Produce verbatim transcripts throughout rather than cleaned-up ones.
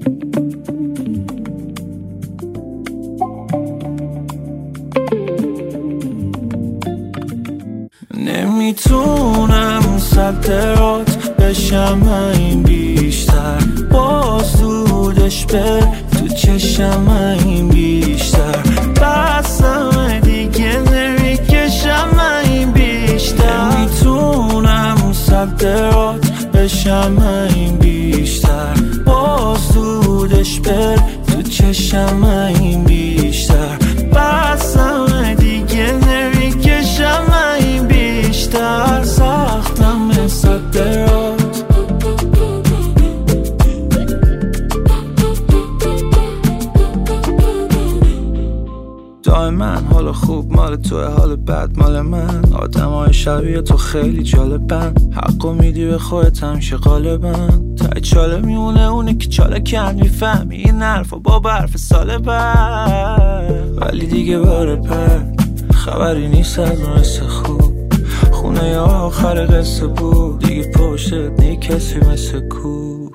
نمیتونم صدرات بشم این بیشتر، باز دودش بر تو چشم این بیشتر، بسم دیگه نمیکشم این بیشتر. نمیتونم صدرات بشم این بیشتر، باز دودش بر تو چشم این بیشتر، بسم دیگه نمیکشم این بیشتر. ساختم صدرات دائما حال خوب مال توه، حال بد مال من. آدم های شبیه تو خیلی جالبن، حقو میدی به خودت همیشه غالبن. تا چاله میمونه اونه که چاله کن میفهمی این حرفا با برف سال بعد. ولی دیگه باره پد خبری نیست از اون حس خوب، خونه یا آخر قصه بود دیگه پشتت نی کسی مثل کوه.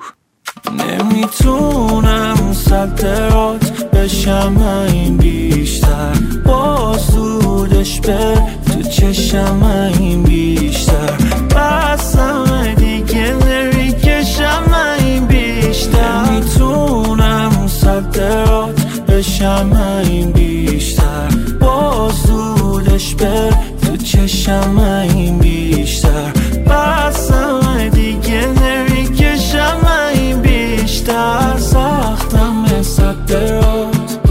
نمیتونم صدرات بشم این بیشتر، باز دودش بر تو چشم این بیشتر، بسم دیگه نمیکشم این بیشتر. نمیتونم صدرات بشم این بیشتر، باز دودش بر تو چشم این بیشتر، بسم دیگه نمیکشم این بیشتر. ساختم صدرات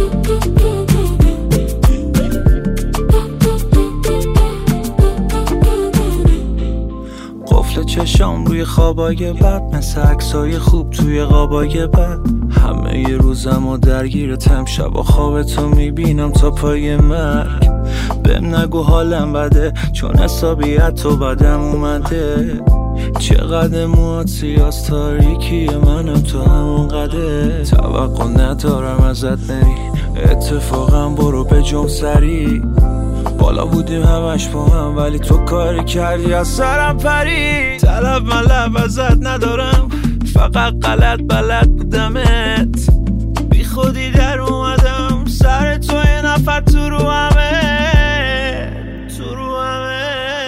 قفل چشام روی خوابای بد، مثل عکسای خوب توی قابای بد. همه ی روزم و درگیرتم، شب و خوابتو میبینم تا پای مرگ. بهم نگو حالم بده چون حسابیت تو بدم اومده. چقدر موات سیاس تاریکی منم تو همون قده. توقع ندارم ازت نری، اتفاقم برو به جم سری. بالا بودیم همش با هم ولی تو کاری کردی از سرم پری. طلب ملب ازت ندارم، فقط غلط بلد بودمت. بی خودی در اومدم سر تو یه نفر تو رو همه تو رو همه.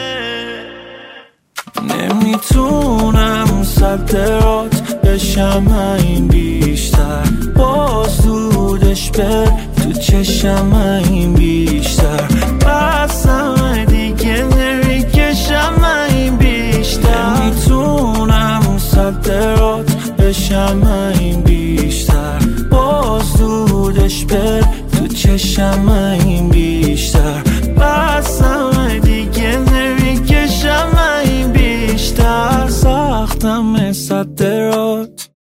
نمیتونم صدرات بشم این بیشتر، باز دودش بر تو چشم این بیشتر، بسم دیگه نمیکشم این بیشتر. نمیتونم صدرات بشم این بیشتر، باز دودش بر تو چشم این بیشتر، بسم دیگه نمیکشم این بیشتر. ساختم صدرات